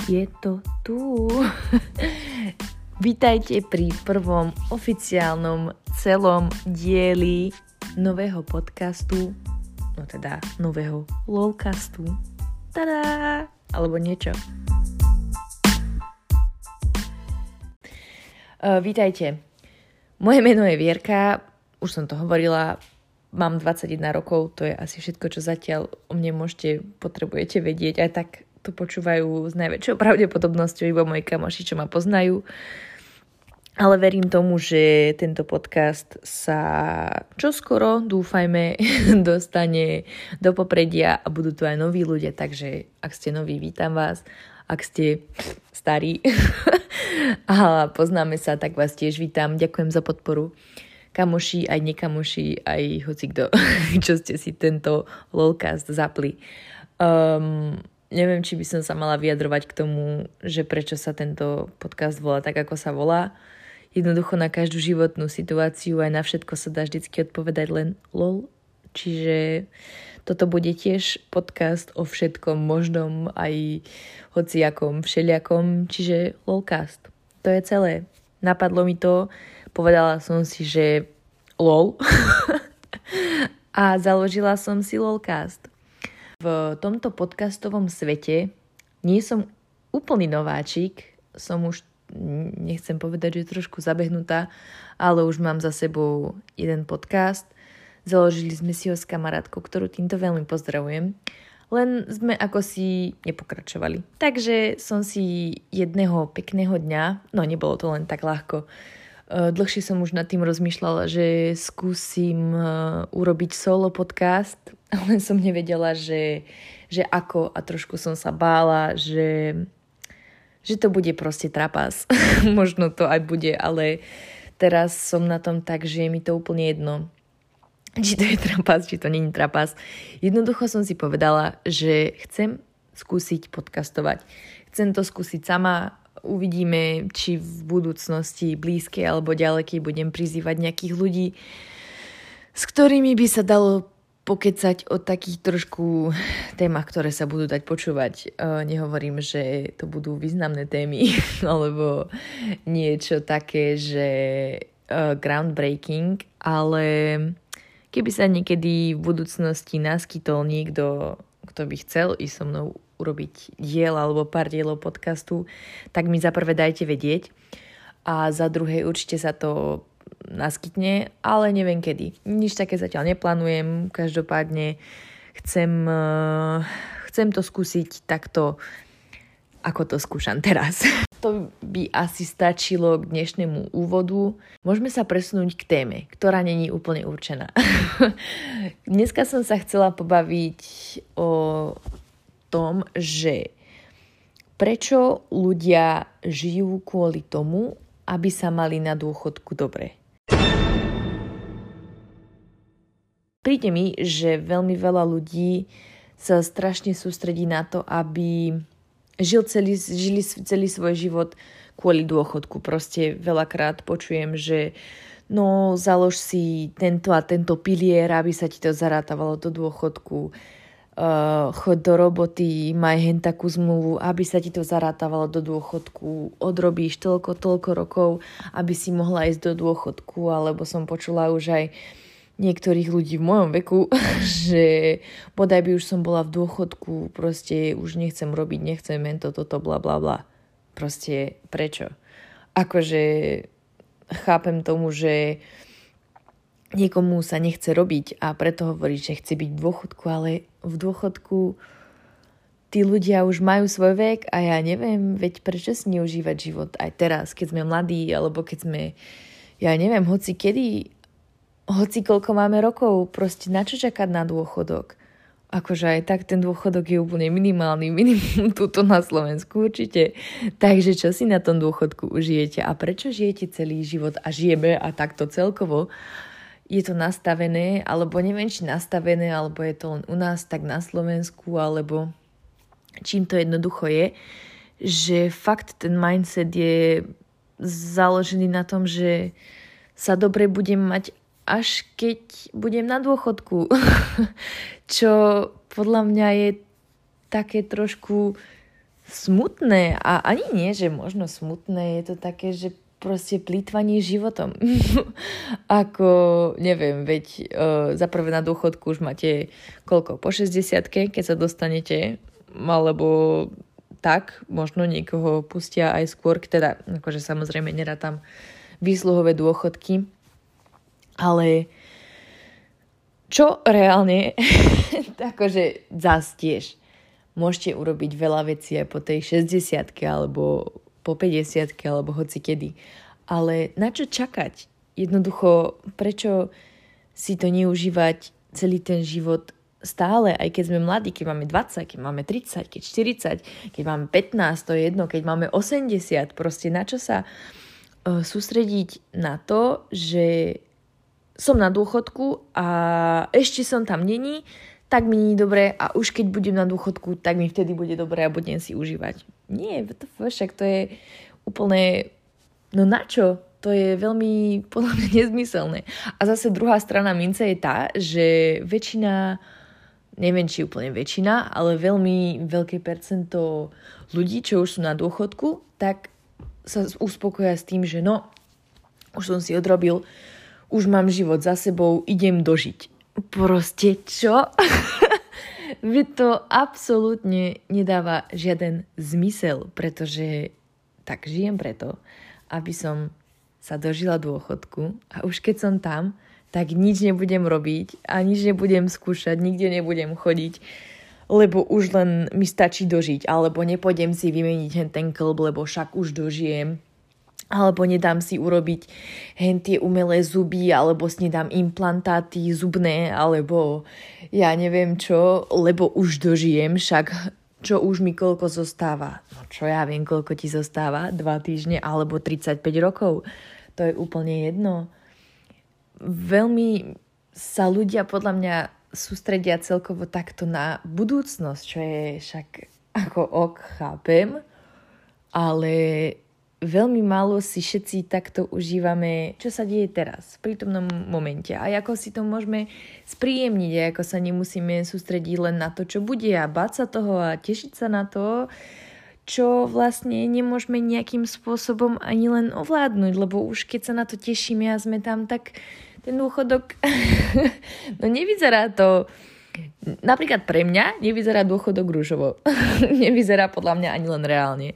je to tu. Vítajte pri prvom oficiálnom celom dieli nového podcastu, no teda nového lolcastu. Tada! Alebo niečo. Vítajte. Moje meno je Vierka, už som to hovorila, mám 21 rokov, to je asi všetko, čo zatiaľ o mne potrebujete vedieť, aj tak to počúvajú s najväčšou pravdepodobnosťou iba moji kamoši, čo ma poznajú. Ale verím tomu, že tento podcast sa čoskoro, dúfajme, dostane do popredia a budú tu aj noví ľudia, takže ak ste noví, vítam vás. Ak ste starí a poznáme sa, tak vás tiež vítam. Ďakujem za podporu. Kamoši, aj nekamoši, aj hocikto, čo ste si tento lolcast zapli. Neviem, či by som sa mala vyjadrovať k tomu, že prečo sa tento podcast volá tak, ako sa volá. Jednoducho na každú životnú situáciu aj na všetko sa dá vždycky odpovedať len lol. Čiže toto bude tiež podcast o všetkom možnom, aj hociakom, všeliakom, čiže lolcast. To je celé. Napadlo mi to, povedala som si, že lol a založila som si lolcast. V tomto podcastovom svete nie som úplný nováčik, som už, nechcem povedať, že trošku zabehnutá, ale už mám za sebou jeden podcast. Založili sme si ho s kamarátkou, ktorú týmto veľmi pozdravujem, len sme ako si nepokračovali. Takže som si jedného pekného dňa, no nebolo to len tak ľahko, dlhšie som už nad tým rozmýšľala, že skúsim urobiť solo podcast, ale som nevedela, že ako, a trošku som sa bála, že to bude proste trapas. Možno to aj bude, ale teraz som na tom tak, že je mi to úplne jedno. Či to je trapas, či to nie je trapas. Jednoducho som si povedala, že chcem skúsiť podcastovať. Chcem to skúsiť sama. Uvidíme, či v budúcnosti blízkej alebo ďalekej budem prizývať nejakých ľudí, s ktorými by sa dalo pokecať o takých trošku témach, ktoré sa budú dať počúvať. Nehovorím, že to budú významné témy, alebo niečo také, že groundbreaking, ale keby sa niekedy v budúcnosti naskytol niekto, kto by chcel ísť so mnou urobiť diel alebo pár dielov podcastu, tak mi za prvé dajte vedieť a za druhé určite sa to naskytne, ale neviem kedy. Nič také zatiaľ neplánujem, každopádne chcem to skúsiť takto, ako to skúšam teraz. To by asi stačilo k dnešnému úvodu. Môžeme sa presunúť k téme, ktorá není úplne určená. Dneska som sa chcela pobaviť o tom, že prečo ľudia žijú kvôli tomu, aby sa mali na dôchodku dobre. Príde mi, že veľmi veľa ľudí sa strašne sústredí na to, aby žili celý svoj život kvôli dôchodku. Proste veľakrát počujem, že no založ si tento a tento pilier, aby sa ti to zarátavalo do dôchodku. Choď do roboty, maj hen takú zmluvu, aby sa ti to zarátavalo do dôchodku, odrobíš toľko rokov, aby si mohla ísť do dôchodku, alebo som počula už aj niektorých ľudí v mojom veku, že bodaj by už som bola v dôchodku, proste už nechcem robiť, nechcem toto, bla bla bla. Proste prečo? Akože chápem tomu, že niekomu sa nechce robiť a preto hovorí, že chce byť v dôchodku, ale v dôchodku tí ľudia už majú svoj vek a ja neviem, veď prečo si neužívať život aj teraz, keď sme mladí, alebo keď sme, ja neviem, hoci koľko máme rokov, proste na čo čakať na dôchodok? Akože aj tak ten dôchodok je úplne minimálny, minimum tuto na Slovensku určite. Takže čo si na tom dôchodku užijete a prečo žijete celý život a žijeme a takto celkovo? Je to nastavené, alebo neviem, či nastavené, alebo je to len u nás, tak na Slovensku, alebo čím to jednoducho je, že fakt ten mindset je založený na tom, že sa dobre budem mať, až keď budem na dôchodku. Čo podľa mňa je také trošku smutné a ani nie, že možno smutné, je to také, že proste plýtvanie životom. Ako, neviem, veď za prvé na dôchodku už máte koľko? Po 60-ke, keď sa dostanete, alebo tak, možno niekoho pustia aj skôr, teda, akože samozrejme nerátam výsluhové dôchodky, ale čo reálne, akože zás tiež môžete urobiť veľa vecí aj po tej 60-ke alebo po 50-ke alebo hoci kedy. Ale na čo čakať? Jednoducho, prečo si to neužívať celý ten život stále, aj keď sme mladí, keď máme 20, keď máme 30, keď 40, keď máme 15, to je jedno, keď máme 80, proste na čo sa sústrediť na to, že som na dôchodku a ešte som tam není, tak mi nie je dobré a už keď budem na dôchodku, tak mi vtedy bude dobré a budem si užívať. Nie, však to je úplne, no na čo? To je veľmi podľa mňa nezmyselné. A zase druhá strana mince je tá, že väčšina, neviem či úplne väčšina, ale veľmi veľké percento ľudí, čo už sú na dôchodku, tak sa uspokoja s tým, že no, už som si odrobil, už mám život za sebou, idem dožiť. Proste čo? Veď to absolútne nedáva žiaden zmysel, pretože tak žijem preto, aby som sa dožila dôchodku a už keď som tam, tak nič nebudem robiť a nič nebudem skúšať, nikde nebudem chodiť, lebo už len mi stačí dožiť, alebo nepôjdem si vymeniť ten klb, lebo však už dožijem, alebo nedám si urobiť tie umelé zuby, alebo si nedám implantáty zubné, alebo ja neviem čo, lebo už dožijem, však čo už mi koľko zostáva. No čo ja viem, koľko ti zostáva, 2 týždne alebo 35 rokov. To je úplne jedno. Veľmi sa ľudia podľa mňa sústredia celkovo takto na budúcnosť, čo je však ako chápem, ale veľmi málo si všetci takto užívame, čo sa deje teraz, v prítomnom momente. A ako si to môžeme spríjemniť, a ako sa nemusíme sústrediť len na to, čo bude a báť sa toho a tešiť sa na to, čo vlastne nemôžeme nejakým spôsobom ani len ovládnuť, lebo už keď sa na to tešíme a sme tam, tak ten dôchodok, no nevyzerá to, napríklad pre mňa nevyzerá dôchodok rúžovo. Nevyzerá podľa mňa ani len reálne.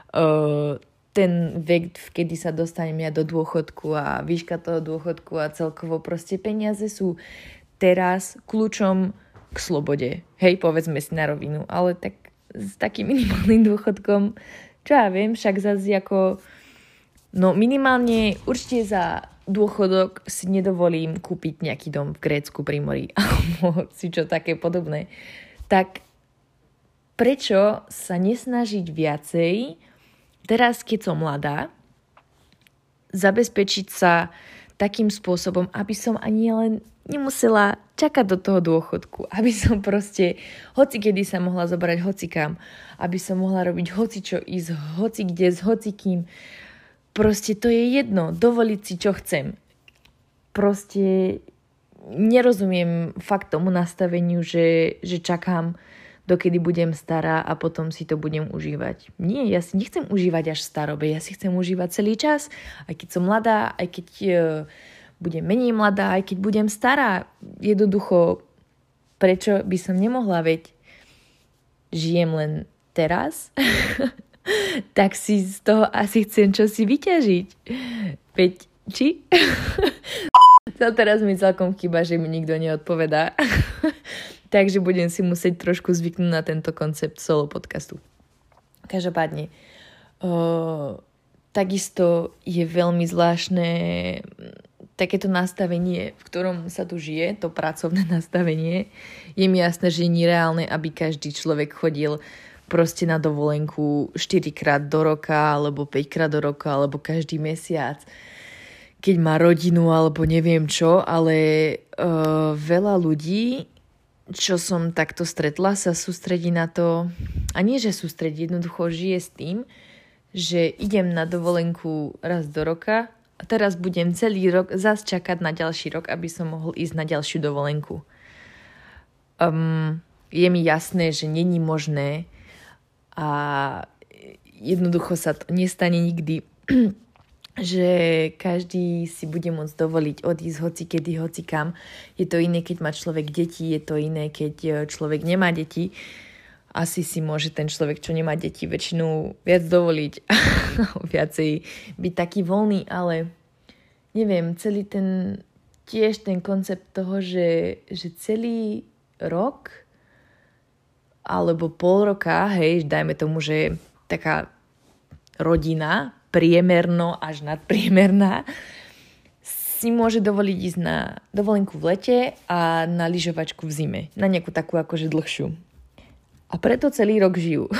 Ten vek, kedy sa dostanem ja do dôchodku a výška toho dôchodku a celkovo proste peniaze sú teraz kľúčom k slobode. Hej, povedzme si na rovinu, ale tak s takým minimálnym dôchodkom, čo ja viem, však zase ako, no minimálne určite za dôchodok si nedovolím kúpiť nejaký dom v Grécku pri mori alebo si čo také podobné. Tak prečo sa nesnažiť viacej teraz, keď som mladá, zabezpečiť sa takým spôsobom, aby som ani len nemusela čakať do toho dôchodku. Aby som proste hocikedy sa mohla zobrať hocikam. Aby som mohla robiť hocičo, ísť hocikde s hocikým. Proste to je jedno. Dovoliť si, čo chcem. Proste nerozumiem fakt tomu nastaveniu, že čakám, dokedy budem stará a potom si to budem užívať. Nie, ja si nechcem užívať až v starobe, ja si chcem užívať celý čas, aj keď som mladá, aj keď budem menej mladá, aj keď budem stará. Jednoducho, prečo by som nemohla, veď žijem len teraz, tak si z toho asi chcem čosi vyťažiť. Veď, či? To teraz mi celkom chýba, že mi nikto neodpovedá. Takže budem si musieť trošku zvyknúť na tento koncept solo podcastu. Každopádne, takisto je veľmi zvláštne takéto nastavenie, v ktorom sa tu žije, to pracovné nastavenie. Je mi jasné, že nie je reálne, aby každý človek chodil proste na dovolenku 4-krát do roka, alebo 5-krát do roka, alebo každý mesiac, keď má rodinu, alebo neviem čo, ale veľa ľudí, čo som takto stretla, sa sústredí na to, a nie, že sústredí, jednoducho žije s tým, že idem na dovolenku raz do roka a teraz budem celý rok zas čakať na ďalší rok, aby som mohol ísť na ďalšiu dovolenku. Je mi jasné, že není možné, a jednoducho sa to nestane nikdy, že každý si bude môcť dovoliť odísť hocikedy, hocikam. Je to iné, keď má človek deti, je to iné, keď človek nemá deti. Asi si môže ten človek, čo nemá deti, väčšinu viac dovoliť viacej byť taký voľný, ale neviem, celý ten koncept toho, že celý rok alebo pol roka, hej, dajme tomu, že taká rodina priemerno až nadpriemerná si môže dovoliť ísť na dovolenku v lete a na lyžovačku v zime. Na nejakú takú akože dlhšiu. A preto celý rok žijú.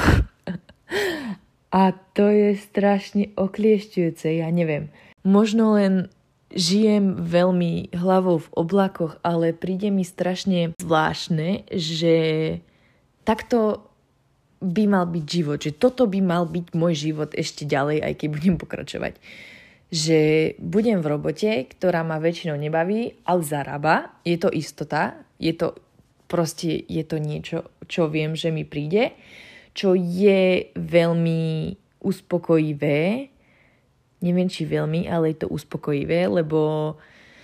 A to je strašne okliešťujúce, ja neviem. Možno len žijem veľmi hlavou v oblakoch, ale príde mi strašne zvláštne, že takto by mal byť život, že toto by mal byť môj život ešte ďalej, aj keď budem pokračovať. Že budem v robote, ktorá ma väčšinou nebaví, ale zarába, je to istota, je to niečo, čo viem, že mi príde, čo je veľmi uspokojivé. Neviem, či veľmi, ale je to uspokojivé, lebo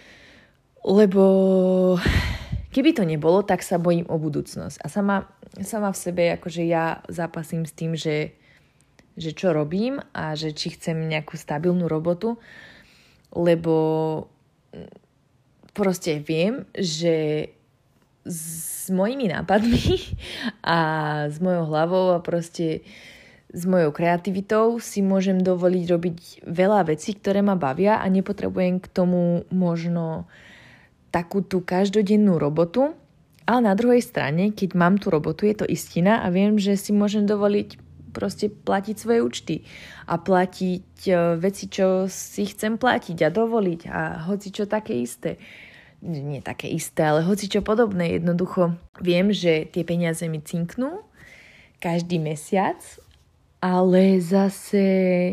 keby to nebolo, tak sa bojím o budúcnosť. A sama v sebe, akože ja zápasím s tým, že čo robím a že či chcem nejakú stabilnú robotu, lebo proste viem, že s mojimi nápadmi a s mojou hlavou a proste s mojou kreativitou si môžem dovoliť robiť veľa vecí, ktoré ma bavia a nepotrebujem k tomu možno takú tú každodennú robotu. Ale na druhej strane, keď mám tú robotu, je to istina a viem, že si môžem dovoliť proste platiť svoje účty a platiť veci, čo si chcem platiť a dovoliť a hoci čo také isté. Nie také isté, ale hoci čo podobné. Jednoducho viem, že tie peniaze mi cinknú každý mesiac, ale zase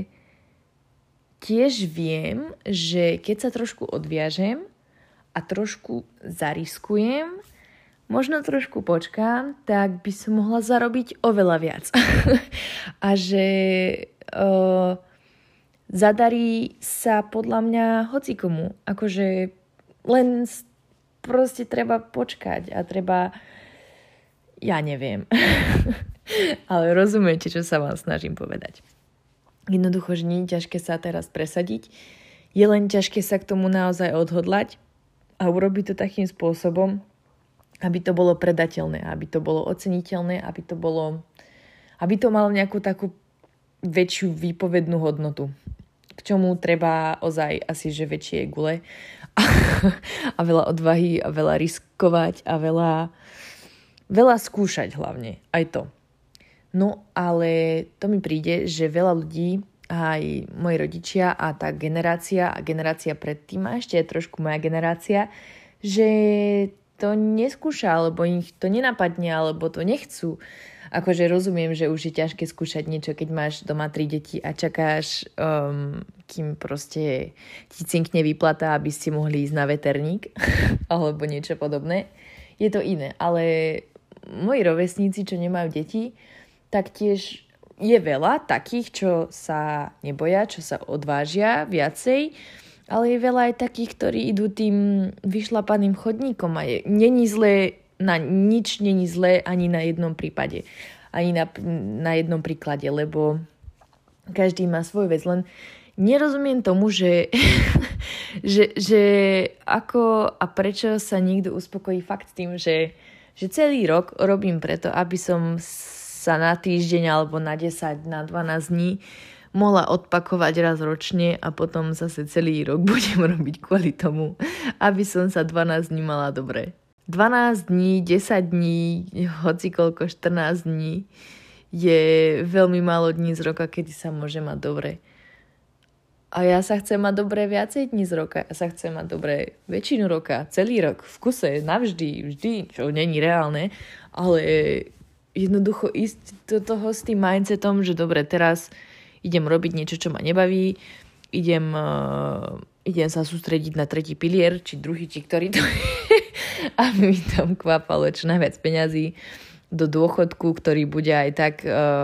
tiež viem, že keď sa trošku odviažem a trošku zariskujem, možno trošku počkám, tak by som mohla zarobiť oveľa viac. A že zadarí sa podľa mňa hocikomu. Akože len proste treba počkať a treba... Ja neviem. Ale rozumiete, čo sa vám snažím povedať. Jednoducho, že nie je ťažké sa teraz presadiť. Je len ťažké sa k tomu naozaj odhodlať a urobiť to takým spôsobom, aby to bolo predateľné, aby to bolo oceniteľné, aby to malo nejakú takú väčšiu výpovednú hodnotu. K čomu treba ozaj asi, že väčšie gule a veľa odvahy a veľa riskovať a veľa skúšať hlavne. Aj to. No ale to mi príde, že veľa ľudí, aj moji rodičia a tá generácia a generácia predtým a ešte aj trošku moja generácia, že to neskúša, alebo ich to nenapadne, alebo to nechcú. Akože rozumiem, že už je ťažké skúšať niečo, keď máš doma 3 deti a čakáš, kým proste ti cinkne výplata, aby ste mohli ísť na veterník alebo niečo podobné. Je to iné, ale moji rovesníci, čo nemajú deti, tak tiež je veľa takých, čo sa neboja, čo sa odvážia viacej, ale je veľa aj takých, ktorí idú tým vyšlapaným chodníkom a nič není zlé ani na jednom prípade, ani na jednom príklade, lebo každý má svoju vec, len nerozumiem tomu, že ako a prečo sa niekto uspokojí fakt s tým, že celý rok robím preto, aby som sa na týždeň alebo na 10, na 12 dní mohla odpakovať raz ročne a potom zase celý rok budem robiť kvôli tomu, aby som sa 12 dní mala dobre. 12 dní, 10 dní, hocikoľko 14 dní je veľmi málo dní z roka, kedy sa môže mať dobre. A ja sa chcem mať dobre viacej dní z roka. Ja sa chcem mať dobre väčšinu roka, celý rok, v kuse, navždy, vždy, čo není reálne, ale jednoducho ísť do toho s tým mindsetom, že dobre, teraz idem robiť niečo, čo ma nebaví, idem sa sústrediť na tretí pilier, či druhý, či ktorý to je, aby mi tam kvapalo čo najviac peňazí do dôchodku, ktorý bude aj tak,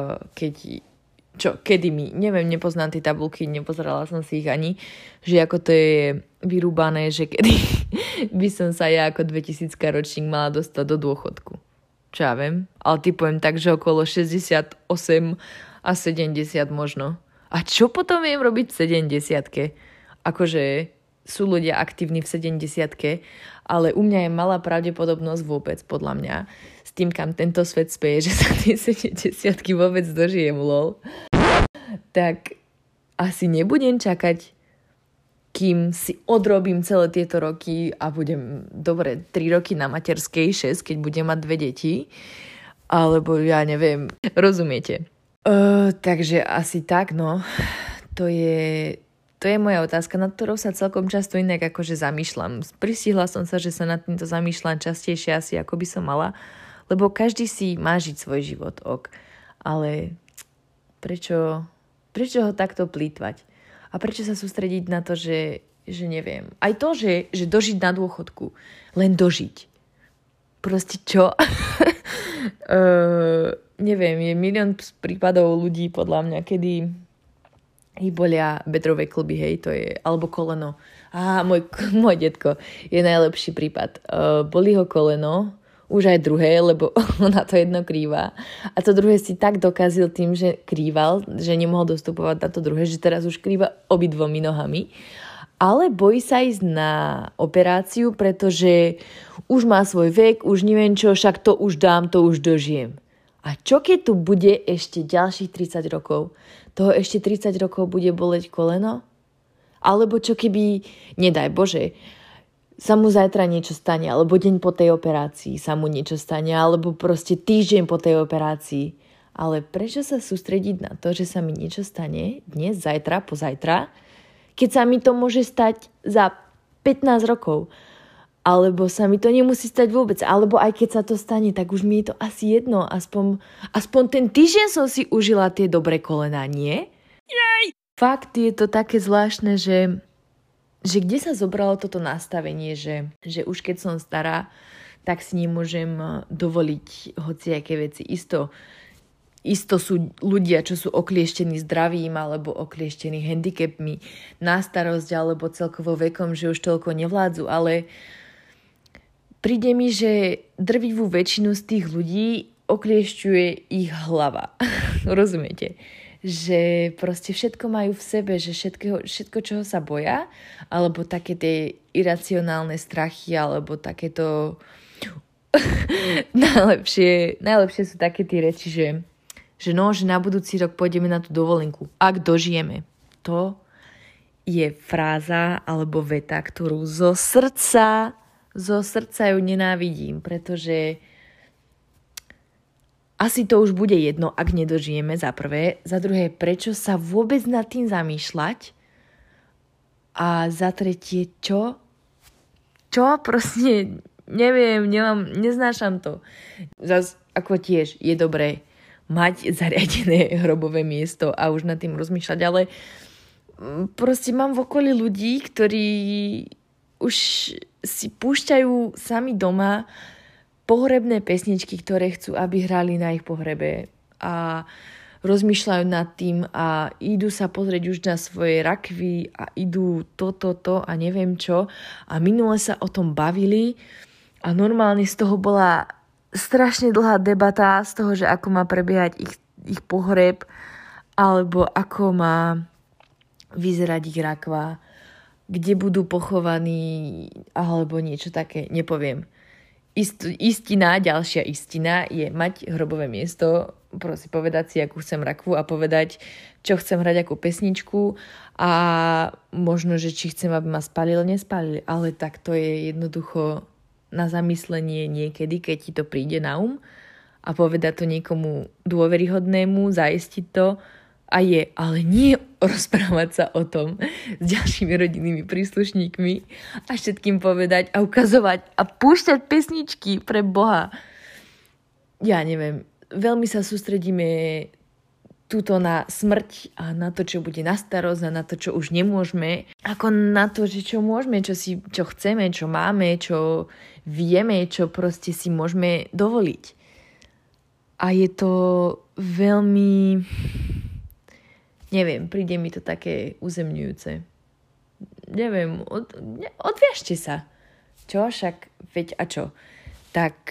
kedy mi, neviem, nepoznám tie tabulky, nepozerala som si ich ani, že ako to je vyrúbané, že kedy by som sa ja ako 2000 ročník mala dostať do dôchodku. Čo ja viem, ale typujem tak, že okolo 68 a 70 možno. A čo potom viem robiť v 70-ke? Akože sú ľudia aktívni v 70-ke, ale u mňa je malá pravdepodobnosť vôbec, podľa mňa, s tým, kam tento svet speje, že sa tie 70-ky vôbec dožijem, lol. Tak asi nebudem čakať, kým si odrobím celé tieto roky a budem, 3 roky na materskej, 6, keď budem mať 2 deti, alebo ja neviem, rozumiete. Takže asi tak, no, to je moja otázka, nad ktorou sa celkom často inak akože zamýšľam. Pristihla som sa, že sa nad týmto zamýšľam častejšie asi, ako by som mala, lebo každý si má žiť svoj život, ale prečo ho takto plýtvať? A prečo sa sústrediť na to, že neviem. Aj to, že dožiť na dôchodku. Len dožiť. Proste čo? Neviem, je milión prípadov ľudí podľa mňa, kedy ich bolia bedrové kĺby, hej, to je, alebo koleno. Môj detko je najlepší prípad. Bolí ho koleno, už aj druhé, lebo ona to jedno krýva. A to druhé si tak dokazil tým, že krýval, že nemohol dostupovať na to druhé, že teraz už krýva obidvomi nohami. Ale bojí sa ísť na operáciu, pretože už má svoj vek, už neviem čo, však to už dám, to už dožijem. A čo keď tu bude ešte ďalších 30 rokov? Toho ešte 30 rokov bude boleť koleno? Alebo čo keby, nedaj Bože, sa mu zajtra niečo stane, alebo deň po tej operácii sa mu niečo stane, alebo proste týždeň po tej operácii. Ale prečo sa sústrediť na to, že sa mi niečo stane dnes, zajtra, pozajtra, keď sa mi to môže stať za 15 rokov? Alebo sa mi to nemusí stať vôbec. Alebo aj keď sa to stane, tak už mi je to asi jedno. Aspoň ten týždeň som si užila tie dobré kolená, nie? Jej! Fakt je to také zvláštne, že kde sa zobralo toto nastavenie, že už keď som stará, tak si nemôžem dovoliť hociaké veci. Isto sú ľudia, čo sú oklieštení zdravím alebo oklieštení handicapmi na starosť alebo celkovo vekom, že už toľko nevládzu, ale príde mi, že drvivú väčšinu z tých ľudí okliešťuje ich hlava. Rozumiete? Že proste všetko majú v sebe, že všetko, čoho sa boja, alebo také tie iracionálne strachy, alebo takéto najlepšie sú také tie reči, že na budúci rok pôjdeme na tú dovolenku, ak dožijeme. To je fráza alebo veta, ktorú zo srdca ju nenávidím, pretože asi to už bude jedno, ak nedožijeme, za prvé. Za druhé, prečo sa vôbec nad tým zamýšľať? A za tretie, čo? Čo? Proste neviem, neznášam to. Zas ako tiež je dobré mať zariadené hrobové miesto a už nad tým rozmýšľať, ale proste mám v okolí ľudí, ktorí už si púšťajú sami doma pohrebné pesničky, ktoré chcú, aby hrali na ich pohrebe a rozmýšľajú nad tým a idú sa pozrieť už na svoje rakvy a idú to a neviem čo a minule sa o tom bavili a normálne z toho bola strašne dlhá debata z toho, že ako má prebiehať ich pohreb alebo ako má vyzerať ich rakva, kde budú pochovaní alebo niečo také, nepoviem. Ďalšia istina je mať hrobové miesto, proste povedať si, akú chcem rakvu a povedať, čo chcem hrať, akú pesničku a možno, že či chcem, aby ma spálili, nespálili, ale tak to je jednoducho na zamyslenie niekedy, keď ti to príde na a povedať to niekomu dôveryhodnému, zaistiť to a ale nie rozprávať sa o tom s ďalšími rodinnými príslušníkmi a všetkým povedať a ukazovať a púšťať pesničky pre Boha. Ja neviem, veľmi sa sústredíme túto na smrť a na to, čo bude na starosť a na to, čo už nemôžeme, ako na to, že čo môžeme, čo chceme, čo máme, čo vieme, čo proste si môžeme dovoliť. A je to veľmi, neviem, príde mi to také uzemňujúce. Neviem, odviažte sa. Čo? Však, veď a čo? Tak,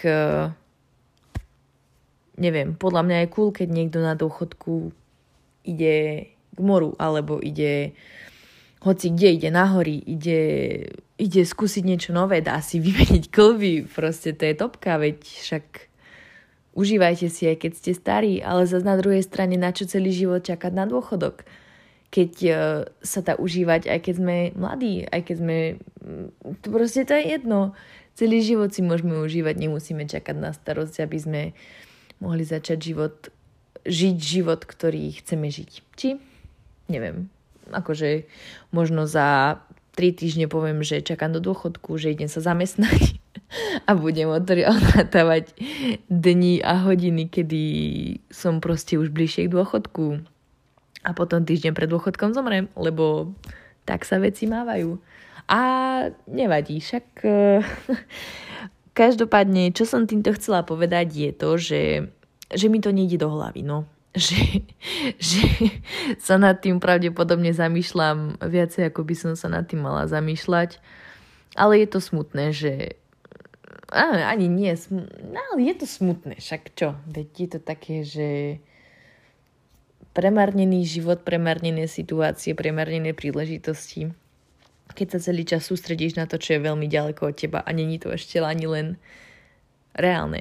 neviem, podľa mňa je cool, keď niekto na dôchodku ide k moru, alebo ide hoci kde, ide na hory, ide skúsiť niečo nové, dá si vymeniť kĺby, proste to je topka, veď však užívajte si, aj keď ste starí, ale zase na druhej strane, na čo celý život čakať na dôchodok? Keď sa dá užívať, aj keď sme mladí, aj keď sme... Proste to je jedno. Celý život si môžeme užívať, nemusíme čakať na starosť, aby sme mohli začať žiť život, ktorý chceme žiť. Či? Neviem. Akože možno za 3 týždne poviem, že čakám do dôchodku, že idem sa zamestnať a budem odrátavať dni a hodiny, kedy som proste už bližšie k dôchodku a potom týždeň pred dôchodkom zomrem, lebo tak sa veci mávajú. A nevadí, však každopádne, čo som týmto chcela povedať je to, že mi to nejde do hlavy, no. Že sa nad tým pravdepodobne zamýšľam viacej, ako by som sa nad tým mala zamýšľať. Ale je to smutné, že... Ani nie, ale je to smutné, však čo? Veď je to také, že premarnený život, premarnené situácie, premarnené príležitosti. Keď sa celý čas sústredíš na to, čo je veľmi ďaleko od teba a není to ešte ani len reálne.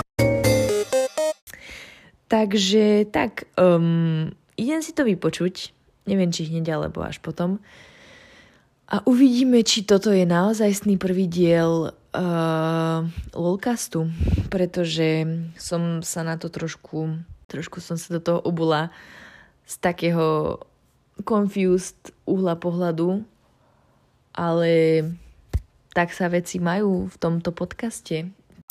Takže tak, idem si to vypočuť, neviem, či hneď alebo až potom. A uvidíme, či toto je naozajstný prvý diel Lolcastu, pretože som sa na to trošku som sa do toho obula z takého confused uhla pohľadu, ale tak sa veci majú v tomto podcaste.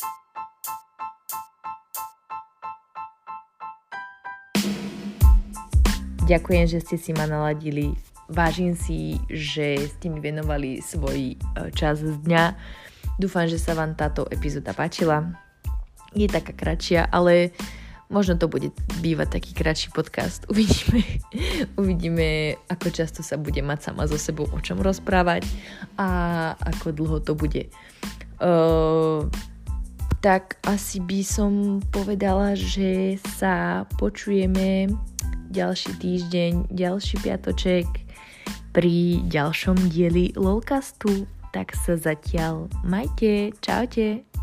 Ďakujem, že ste si ma naladili. Vážim si, že ste mi venovali svoj čas z dňa. Dúfam, že sa vám táto epizóda páčila. Je taká kratšia, ale možno to bude bývať taký kratší podcast. Uvidíme, ako často sa bude mať sama so sebou o čom rozprávať a ako dlho to bude. Tak asi by som povedala, že sa počujeme ďalší týždeň, ďalší piatoček pri ďalšom dieli Lolcastu. Tak sa zatiaľ majte, čaute.